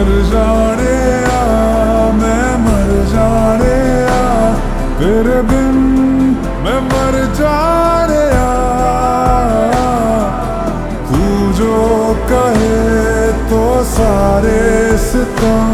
मर जाने मैं मर जाने तेरे बिन मैं मर जाने तू जो कहे तो सारे सितम